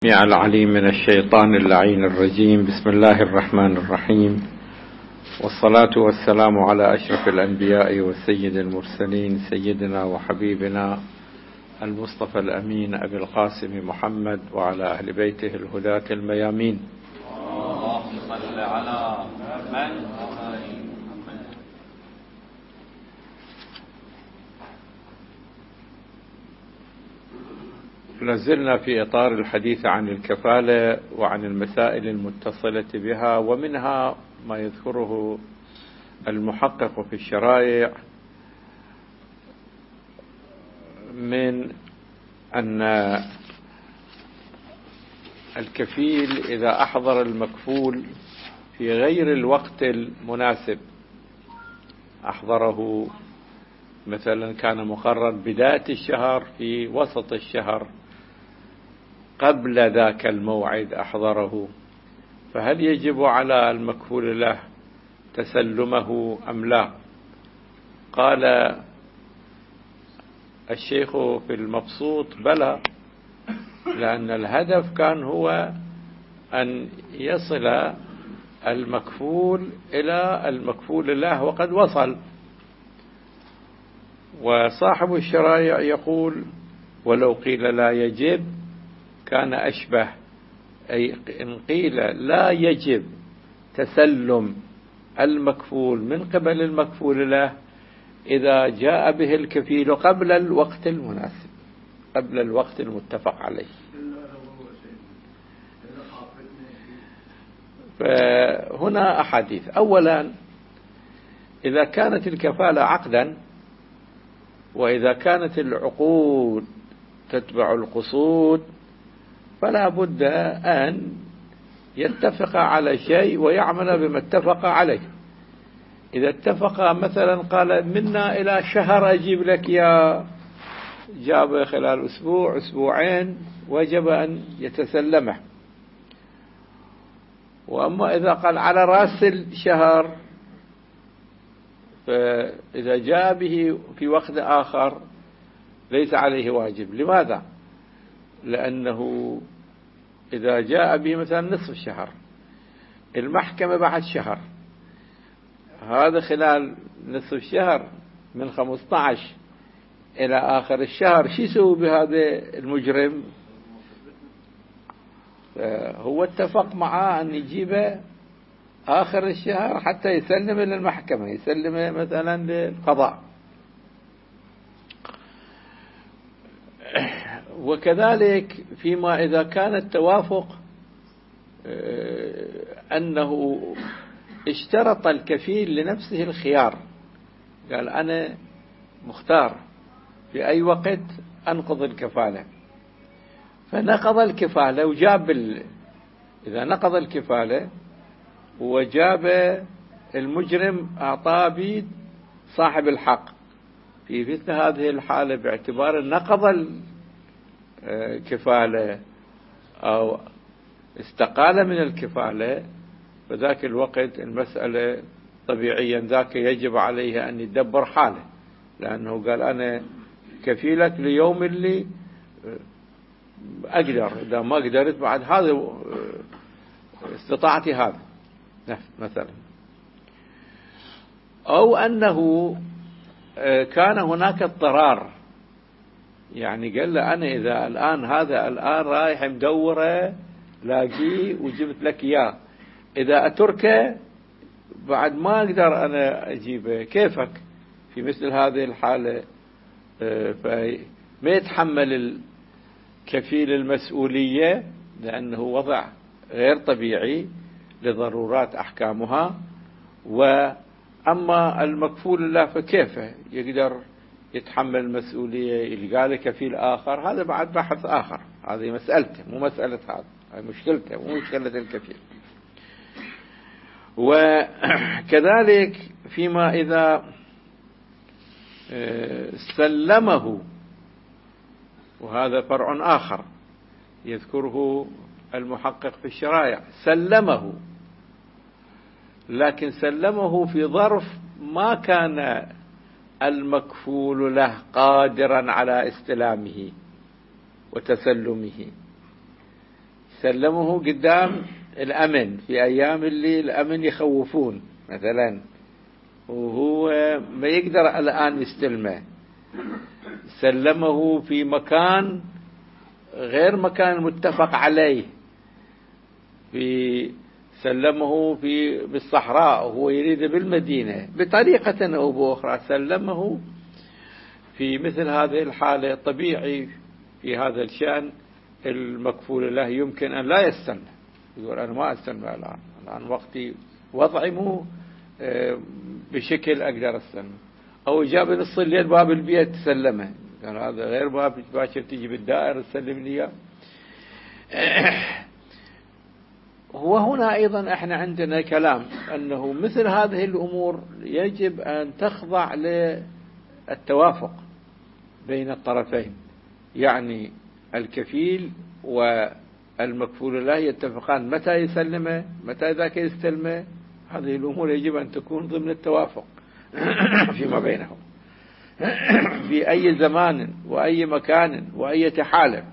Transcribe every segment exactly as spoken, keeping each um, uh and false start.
العليم من الشيطان اللعين الرجيم. بسم الله الرحمن الرحيم، والصلاة والسلام على أشرف الأنبياء والسيد المرسلين، سيدنا وحبيبنا المصطفى الأمين أبي القاسم محمد وعلى أهل بيته الهداة الميامين. اللهم صل على محمد. نزلنا في إطار الحديث عن الكفالة وعن المسائل المتصلة بها، ومنها ما يذكره المحقق في الشرائع من أن الكفيل إذا أحضر المكفول في غير الوقت المناسب، أحضره مثلا كان مقرر بداية الشهر، في وسط الشهر، قبل ذاك الموعد أحضره، فهل يجب على المكفول له تسلمه أم لا؟ قال الشيخ في المبسوط بلى، لأن الهدف كان هو أن يصل المكفول إلى المكفول له وقد وصل. وصاحب الشرائع يقول ولو قيل لا يجب كان أشبه، أي إن قيل لا يجب تسلم المكفول من قبل المكفول له إذا جاء به الكفيل قبل الوقت المناسب، قبل الوقت المتفق عليه. فهنا أحاديث. أولا، إذا كانت الكفالة عقدا، وإذا كانت العقود تتبع القصود، فلا بد أن يتفق على شيء ويعمل بما اتفق عليه. إذا اتفق مثلا قال منا إلى شهر أجيب لك يا، جاب خلال أسبوع أسبوعين، وجب أن يتسلمه. وأما إذا قال على رأس الشهر، فإذا جاء به في وقت آخر ليس عليه واجب. لماذا؟ لأنه إذا جاء به مثلا نصف الشهر، المحكمة بعد شهر، هذا خلال نصف الشهر من خمسة عشر إلى آخر الشهر، شو يسوي بهذا المجرم؟ هو اتفق معاه أن يجيبه آخر الشهر حتى يسلم للمحكمة، يسلم مثلا للقضاء. وكذلك فيما إذا كان التوافق أنه اشترط الكفيل لنفسه الخيار، قال أنا مختار في أي وقت أنقض الكفالة، فنقض الكفالة وجاب ال... إذا نقض الكفالة وجاب المجرم أعطاه بيد صاحب الحق، في مثل هذه الحالة باعتبار نقض الكفالة أو استقال من الكفالة، فذاك الوقت المسألة طبيعيا ذاك يجب عليه أن يدبر حاله، لأنه قال أنا كفيلك ليوم اللي أقدر، إذا ما قدرت بعد هذا استطاعتي هذا مثلا. أو أنه كان هناك اضطرار، يعني قال له أنا إذا الآن هذا الآن رايح مدوره لاقيه وجبت لك إياه، إذا أتركه بعد ما أقدر أنا أجيبه، كيفك؟ في مثل هذه الحالة فما يتحمل الكفيل المسؤولية، لأنه وضع غير طبيعي لضرورات أحكامها. وأما المكفول له فكيف يقدر يتحمل المسؤولية؟ يلقى له كفيل آخر، هذا بعد بحث آخر، هذه مسألته مو مسألة هذا، هذه مشكلته مو مشكلة الكفيل. وكذلك فيما إذا سلمه، وهذا فرع آخر يذكره المحقق في الشرائع، سلمه لكن سلمه في ظرف ما كان المكفول له قادرا على استلامه وتسلمه، سلمه قدام الأمن في أيام اللي الأمن يخوفون مثلا، وهو ما يقدر الآن يستلمه، سلمه في مكان غير مكان متفق عليه، في سلمه في بالصحراء وهو يريد بالمدينة بطريقة أو بأخرى، سلمه في مثل هذه الحالة طبيعي في هذا الشأن المكفول له يمكن أن لا يستلم، يقول أنا ما أستلم الآن، الآن وقتي وضعي مو بشكل أقدر أستلم، أو جاب نص الليل باب البيت تسلمه، كان هذا غير باب باشر تجي بالدائر تسلم لي. وهنا أيضا احنا عندنا كلام أنه مثل هذه الأمور يجب أن تخضع للتوافق بين الطرفين، يعني الكفيل والمكفول له يتفقان متى يسلمه متى ذاك يستلمه. هذه الأمور يجب أن تكون ضمن التوافق فيما بينهم في أي زمان وأي مكان وأي حالة.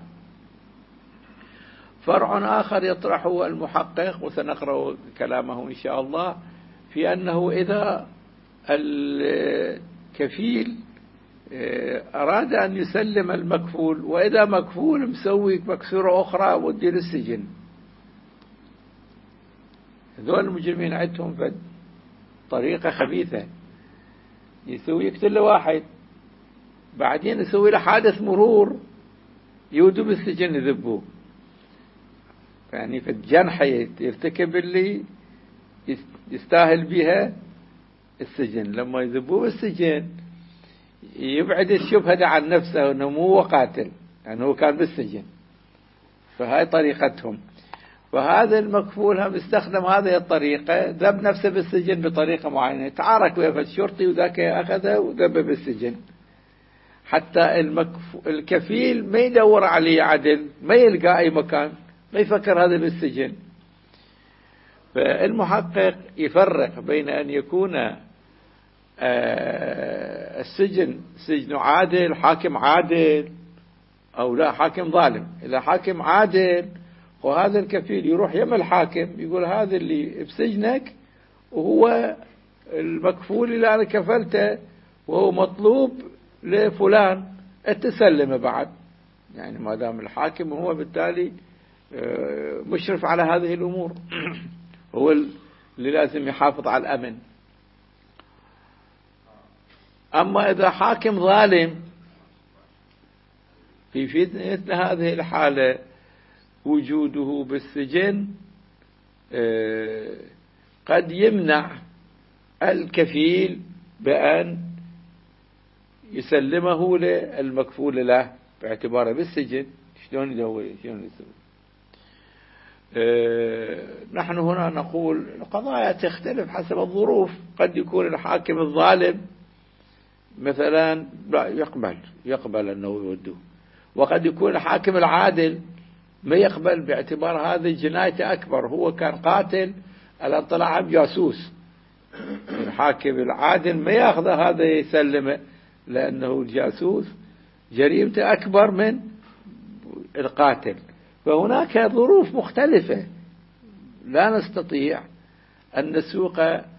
فرع آخر يطرحه المحقق وسنقرأ كلامه إن شاء الله في أنه إذا الكفيل أراد أن يسلم المكفول، وإذا مكفول مسوي مكسورة أخرى ودير السجن، هذول المجرمين عندهم فد طريقة خبيثة، يسوي يقتل واحد بعدين يسوي له حادث مرور يودوا بالسجن يذبوه، يعني في الجنحة يرتكب اللي يستاهل بها السجن، لما يذبوه بالسجن يبعد الشبهة عن نفسه أنه مو هو قاتل، يعني هو كان بالسجن. فهاي طريقتهم. فهذا المكفول هم استخدم هذه الطريقة، ذب نفسه بالسجن بطريقة معينة، تعارك ويا الشرطي وذاك أخذه وذب بالسجن، حتى المكف... الكفيل ما يدور عليه عدل، ما يلقى أي مكان، ما يفكر هذا بالسجن. فالمحقق يفرق بين أن يكون السجن سجن عادل، حاكم عادل، أو لا حاكم ظالم. إذا حاكم عادل وهذا الكفيل يروح يم الحاكم يقول هذا اللي بسجنك وهو المكفول اللي أنا كفلته وهو مطلوب لفلان التسلم بعد، يعني ما دام الحاكم هو بالتالي مشرف على هذه الأمور هو اللي لازم يحافظ على الأمن. أما إذا حاكم ظالم في مثل هذه الحالة وجوده بالسجن قد يمنع الكفيل بأن يسلمه للمكفول له باعتباره بالسجن. شلون يدور شلون يسوي؟ نحن هنا نقول القضايا تختلف حسب الظروف. قد يكون الحاكم الظالم مثلا لا يقبل يقبل أنه يودوه، وقد يكون الحاكم العادل ما يقبل باعتبار هذه جنايته أكبر، هو كان قاتل الآن طلع جاسوس. الحاكم العادل ما يأخذ هذا يسلمه لأنه الجاسوس جريمته أكبر من القاتل. فهناك ظروف مختلفة، لا نستطيع أن نسوق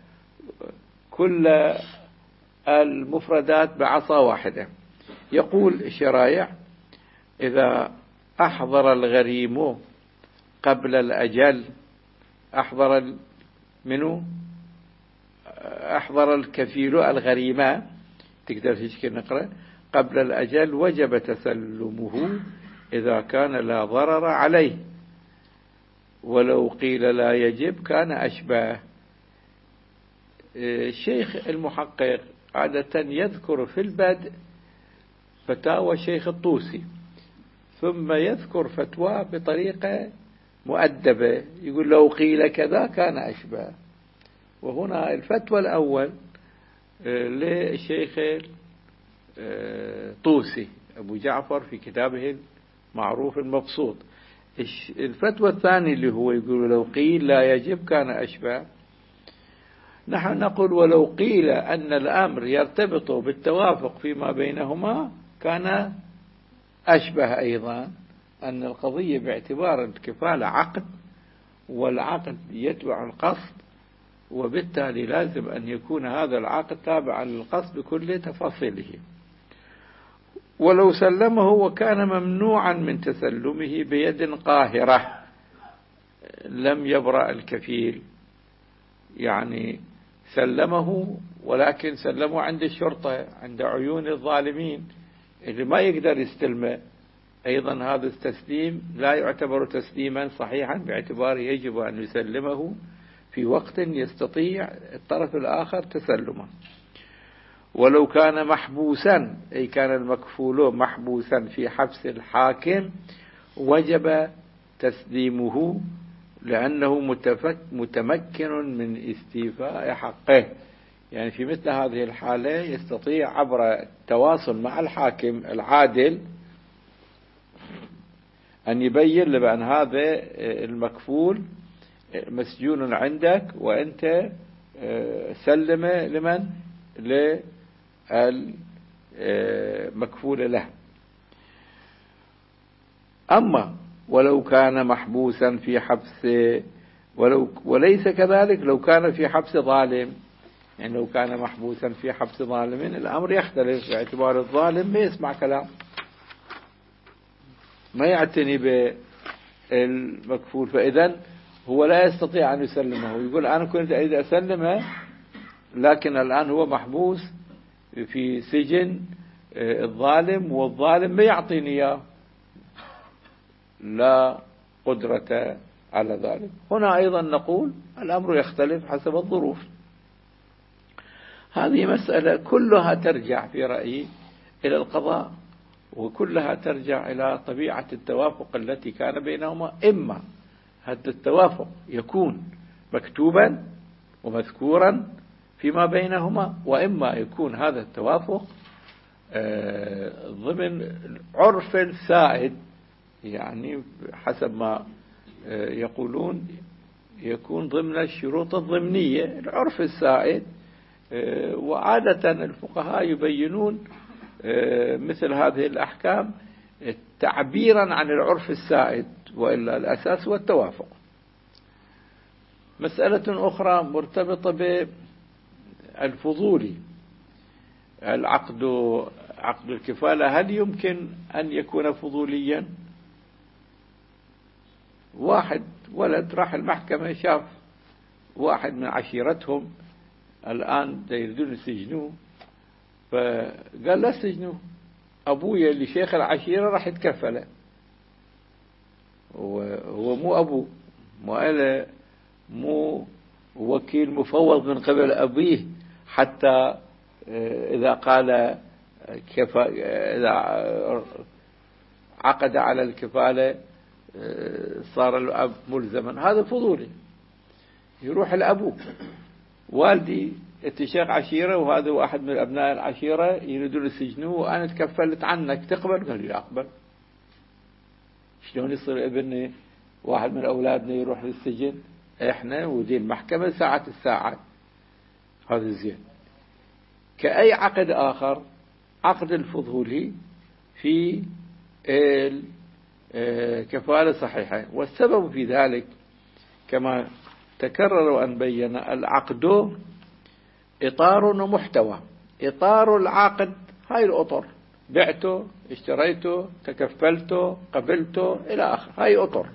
كل المفردات بعصا واحدة. يقول الشرايع إذا أحضر الغريم قبل الأجل، أحضر منه أحضر الكفيل الغريمة، تقدر تشكل نقرأ قبل الأجل وجب تسلمه إذا كان لا ضرر عليه، ولو قيل لا يجب كان أشباه. الشيخ المحقق عادة يذكر في البدء فتاوى الشيخ الطوسي، ثم يذكر فتوى بطريقة مؤدبة، يقول لو قيل كذا كان أشباه. وهنا الفتوى الأول للشيخ الطوسي أبو جعفر في كتابه المعروف المبسوط. الفتوى الثانية اللي هو يقول لو قيل لا يجب كان أشباه. نحن نقول ولو قيل أن الأمر يرتبط بالتوافق فيما بينهما كان أشبه أيضا، أن القضية باعتبار الكفالة عقد، والعقد يتبع القصد، وبالتالي لازم أن يكون هذا العقد تابعا للقصد بكل تفاصيله. ولو سلمه وكان ممنوعا من تسلمه بيد قاهرة لم يبرأ الكفيل، يعني سلمه ولكن سلمه عند الشرطة، عند عيون الظالمين اللي ما يقدر يستلمه، أيضا هذا التسليم لا يعتبر تسليما صحيحا، باعتباره يجب أن يسلمه في وقت يستطيع الطرف الآخر تسلمه. ولو كان محبوسا، أي كان المكفول محبوسا في حبس الحاكم، وجب تسليمه لأنه متمكن من استيفاء حقه. يعني في مثل هذه الحالة يستطيع عبر التواصل مع الحاكم العادل أن يبين له بأن هذا المكفول مسجون عندك وأنت سلمه لمن؟ للمكفول له. أما ولو كان محبوسا في حبس ولو وليس كذلك لو كان في حبس ظالم، يعني لو كان محبوسا في حبس ظالم الأمر يختلف، باعتبار الظالم ما يسمع كلام، ما يعتني بالمكفول، فإذا هو لا يستطيع أن يسلمه، يقول أنا كنت أريد أسلمه لكن الآن هو محبوس في سجن الظالم والظالم ما يعطيني إياه، لا قدرة على ذلك. هنا أيضا نقول الأمر يختلف حسب الظروف. هذه مسألة كلها ترجع في رأيي إلى القضاء، وكلها ترجع إلى طبيعة التوافق التي كان بينهما. إما هذا التوافق يكون مكتوبا ومذكورا فيما بينهما، وإما يكون هذا التوافق ضمن عرف السائد، يعني حسب ما يقولون يكون ضمن الشروط الضمنية، العرف السائد. وعادة الفقهاء يبينون مثل هذه الأحكام تعبيرا عن العرف السائد، وإلا الأساس هو التوافق. مسألة أخرى مرتبطة بالفضولي، العقد عقد الكفالة هل يمكن أن يكون فضوليا؟ واحد ولد راح المحكمة شاف واحد من عشيرتهم الآن يريدون يسجنوه، فقال لا سجنوه، أبويا اللي شيخ العشيرة راح يتكفله، وهو مو أبوه، مو أله، مو وكيل مفوض من قبل أبيه، حتى إذا قال كفا إذا عقد على الكفالة صار الأب ملزما. هذا فضولي، يروح الأبو والدي أنت شيخ عشيرة وهذا واحد من أبناء العشيرة يريدون يسجنوه وأنا تكفلت عنك، تقبل؟ قال لي أقبل. شلون يصير ابني واحد من أولادنا يروح للسجن؟ إحنا ودي المحكمة ساعة الساعة. هذا زين. كأي عقد آخر، عقد الفضولي في الكفالة صحيحة، والسبب في ذلك كما تكرر وأن بين العقد إطار ومحتوى. إطار العقد هاي الأطر، بعته، اشتريته، تكفلته، قبلته إلى آخر، هاي أطر.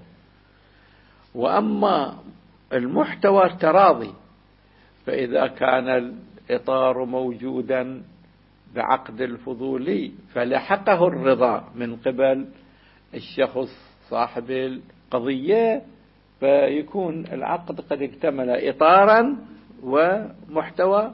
وأما المحتوى التراضي، فإذا كان الإطار موجودا بعقد الفضولي فلحقه الرضا من قبل الشخص صاحب القضية، فيكون العقد قد اكتمل إطارا ومحتوى.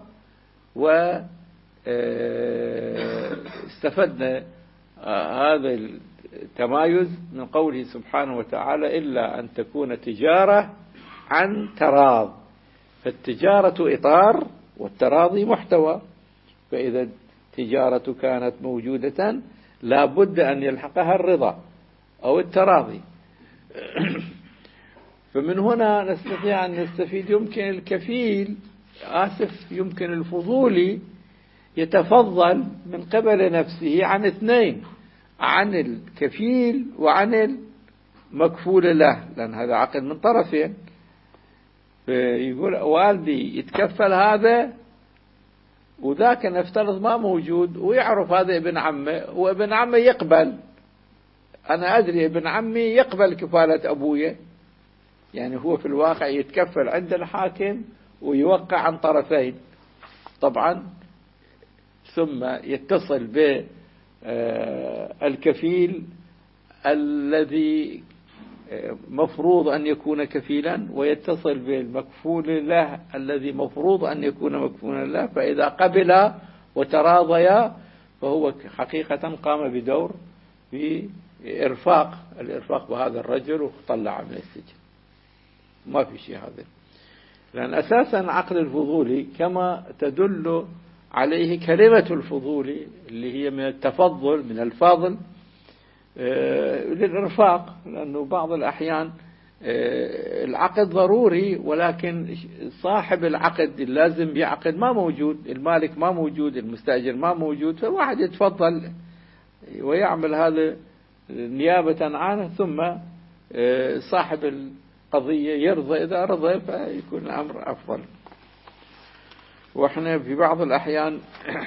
واستفدنا هذا التمايز من قوله سبحانه وتعالى إلا أن تكون تجارة عن تراض، فالتجارة إطار والتراضي محتوى، فإذا التجارة كانت موجودة لا بد أن يلحقها الرضا أو التراضي. فمن هنا نستطيع أن نستفيد يمكن الكفيل آسف يمكن الفضولي يتفضل من قبل نفسه عن اثنين، عن الكفيل وعن المكفول له، لأن هذا عقد من طرفين. يقول والدي يتكفل هذا وذاك نفترض ما موجود ويعرف هذا ابن عمه، وابن عمه يقبل، أنا أدري ابن عمي يقبل كفالة أبويا، يعني هو في الواقع يتكفل عند الحاكم ويوقع عن طرفين طبعا، ثم يتصل بالكفيل الذي مفروض أن يكون كفيلا، ويتصل بالمكفول له الذي مفروض أن يكون مكفولا له، فإذا قبل وتراضيا فهو حقيقة قام بدور في إرفاق الإرفاق بهذا الرجل وطلع من السجن. ما في شيء هذا، لأن أساسا عقد الفضولي كما تدل عليه كلمة الفضولي اللي هي من التفضل من الفاضل للإرفاق، لأنه بعض الأحيان العقد ضروري ولكن صاحب العقد اللازم يعقد ما موجود، المالك ما موجود، المستأجر ما موجود، فواحد يتفضل ويعمل هذا نيابة عنه، ثم صاحب القضية يرضى، إذا رضى فيكون الأمر أفضل. وإحنا في بعض الأحيان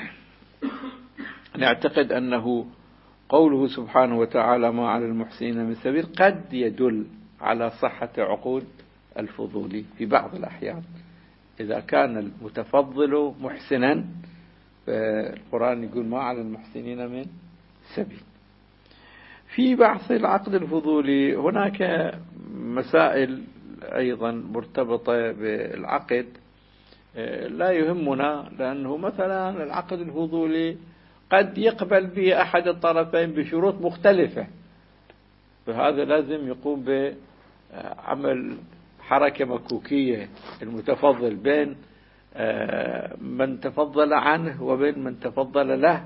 نعتقد أنه قوله سبحانه وتعالى ما على المحسنين من سبيل قد يدل على صحة عقود الفضولي في بعض الأحيان، إذا كان المتفضل محسنا فالقرآن يقول ما على المحسنين من سبيل. في بحث العقد الفضولي هناك مسائل أيضا مرتبطة بالعقد لا يهمنا، لأنه مثلا العقد الفضولي قد يقبل به أحد الطرفين بشروط مختلفة، فهذا لازم يقوم بعمل حركة مكوكية المتفضل بين من تفضل عنه وبين من تفضل له،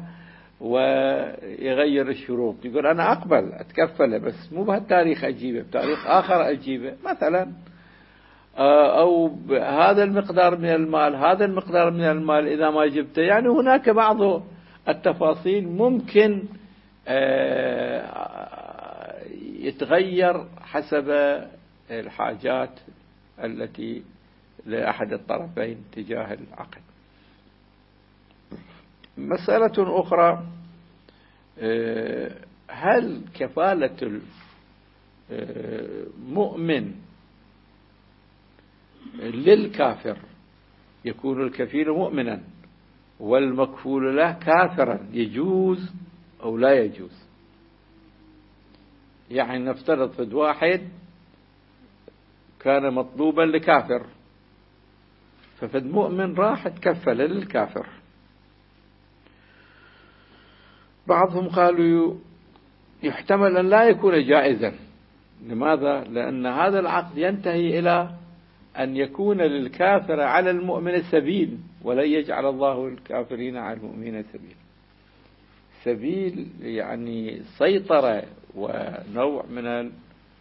ويغير الشروط، يقول أنا أقبل أتكفله بس مو بهالتاريخ أجيبه، بتاريخ آخر أجيبه مثلا، أو هذا المقدار من المال هذا المقدار من المال إذا ما جبته. يعني هناك بعض التفاصيل ممكن يتغير حسب الحاجات التي لأحد الطرفين تجاه العقد. مسألة أخرى، هل كفالة المؤمن للكافر يكون الكفيل مؤمنا والمكفول له كافرا يجوز أو لا يجوز؟ يعني نفترض فد واحد كان مطلوبا لكافر، ففد مؤمن راح تكفل للكافر. بعضهم قالوا يحتمل أن لا يكون جائزا. لماذا؟ لأن هذا العقد ينتهي إلى أن يكون للكافر على المؤمن سبيل، ولن يجعل الله الكافرين على المؤمنين سبيل. سبيل يعني سيطرة ونوع من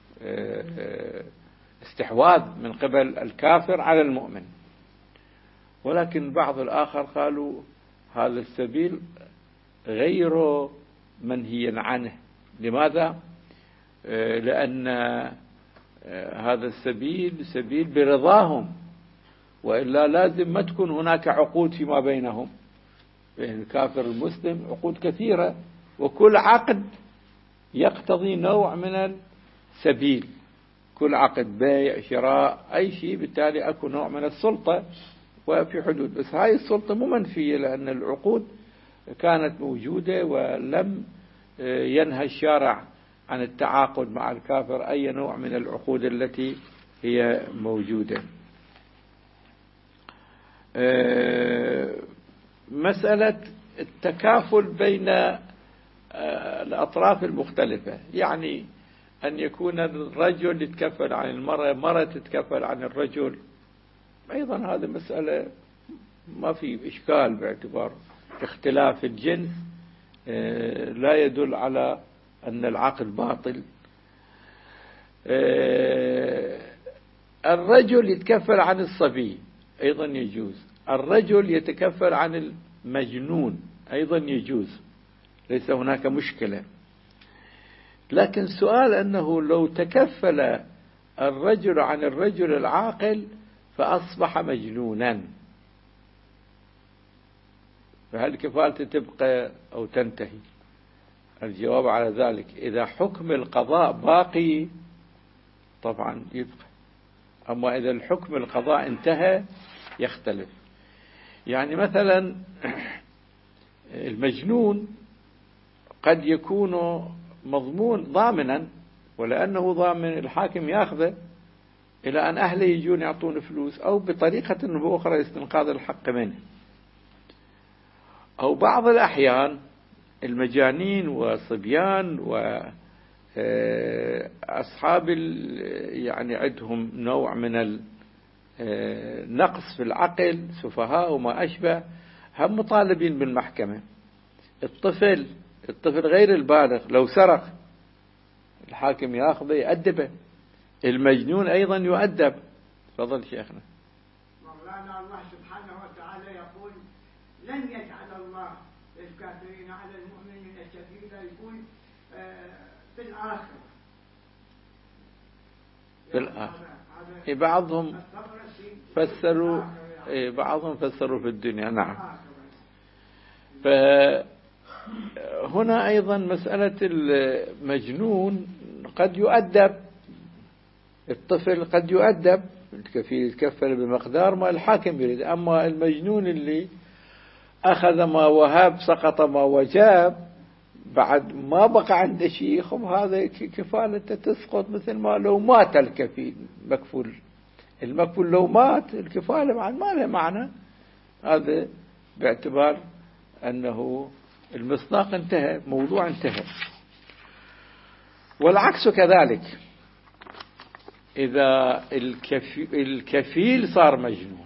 الاستحواذ من قبل الكافر على المؤمن. ولكن بعض الآخر قالوا هذا السبيل غير منهي عنه. لماذا؟ لأن هذا السبيل سبيل برضاهم، وإلا لازم ما تكون هناك عقود فيما بينهم بين الكافر والمسلم، عقود كثيرة، وكل عقد يقتضي نوع من السبيل، كل عقد بيع شراء أي شيء، بالتالي أكو نوع من السلطة وفي حدود. بس هاي السلطة مو منفية، لأن العقود كانت موجودة ولم ينهى الشارع عن التعاقد مع الكافر أي نوع من العقود التي هي موجودة. مسألة التكافل بين الأطراف المختلفة، يعني أن يكون الرجل يتكفل عن المرأة، مرة تتكفل عن الرجل، أيضا هذه مسألة ما في إشكال، باعتبار اختلاف الجنس لا يدل على أن العقد باطل. الرجل يتكفل عن الصبي أيضا يجوز، الرجل يتكفل عن المجنون أيضا يجوز، ليس هناك مشكلة. لكن السؤال أنه لو تكفل الرجل عن الرجل العاقل فأصبح مجنونا، فهل كفالته تبقى أو تنتهي؟ الجواب على ذلك إذا حكم القضاء باقي طبعا يبقى، أما إذا الحكم القضاء انتهى يختلف. يعني مثلا المجنون قد يكون مضمون ضامنا، ولأنه ضامن الحاكم ياخذه إلى أن أهله يجون يعطون فلوس، أو بطريقة أخرى يستنقاذ الحق منه. أو بعض الأحيان المجانين وصبيان وأصحاب يعني عندهم نوع من النقص في العقل، سفهاء وما أشبه، هم مطالبين بالمحكمة. الطفل الطفل غير البالغ لو سرق الحاكم ياخذه يأدبه، المجنون أيضا يؤدب. تفضل شيخنا. مولانا الله سبحانه وتعالى يقول لن يجعل الله للكافرين على المؤمنين سبيلا، يقول في الآخرة. في الآخرة بعضهم فسروا بعضهم فسروا في الدنيا. نعم. فهنا أيضا مسألة المجنون قد يؤدب، الطفل قد يؤدب، الكفيل يتكفل بمقدار ما الحاكم يريد. أما المجنون اللي أخذ ما وهب سقط ما وجاب بعد ما بقى عنده شيء، خب هذا كفالته تسقط مثل ما لو مات الكفيل مكفول. المكفول لو مات الكفالة بعد ما لها معنى، هذا باعتبار أنه المصداق انتهى، موضوع انتهى. والعكس كذلك، إذا الكفيل صار مجنون،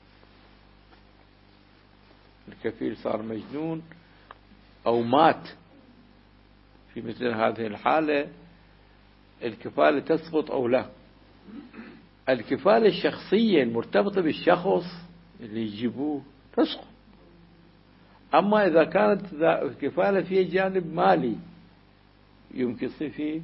الكفيل صار مجنون أو مات، في مثل هذه الحالة الكفالة تسقط أو لا. الكفالة الشخصية المرتبطة بالشخص اللي يجيبوه تسقط. أما إذا كانت الكفالة فيها جانب مالي يمكن يصير فيه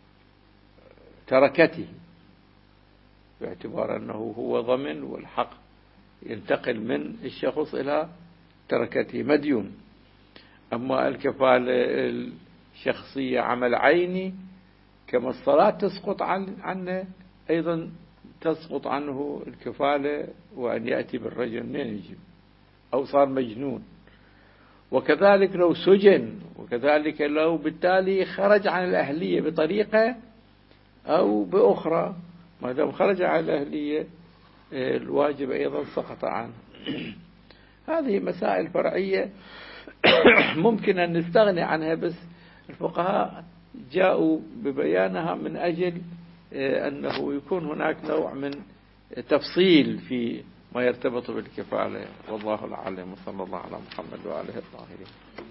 تركته، باعتبار أنه هو ضمن والحق ينتقل من الشخص إلى تركته مديون. أما الكفالة الشخصية عمل عيني كما الصلاة تسقط عنه، أيضا تسقط عنه الكفالة، وأن يأتي بالرجل منين يجيب، أو صار مجنون. وكذلك لو سجن، وكذلك لو بالتالي خرج عن الأهلية بطريقة أو بأخرى، ما دام خرج عن الأهلية الواجب أيضا سقط عنه. هذه مسائل فرعية ممكن أن نستغني عنها، بس الفقهاء جاءوا ببيانها من أجل أنه يكون هناك نوع من تفصيل في ما يرتبط بالكفالة. والله العالم، وصلى الله على محمد وآله الطاهرين.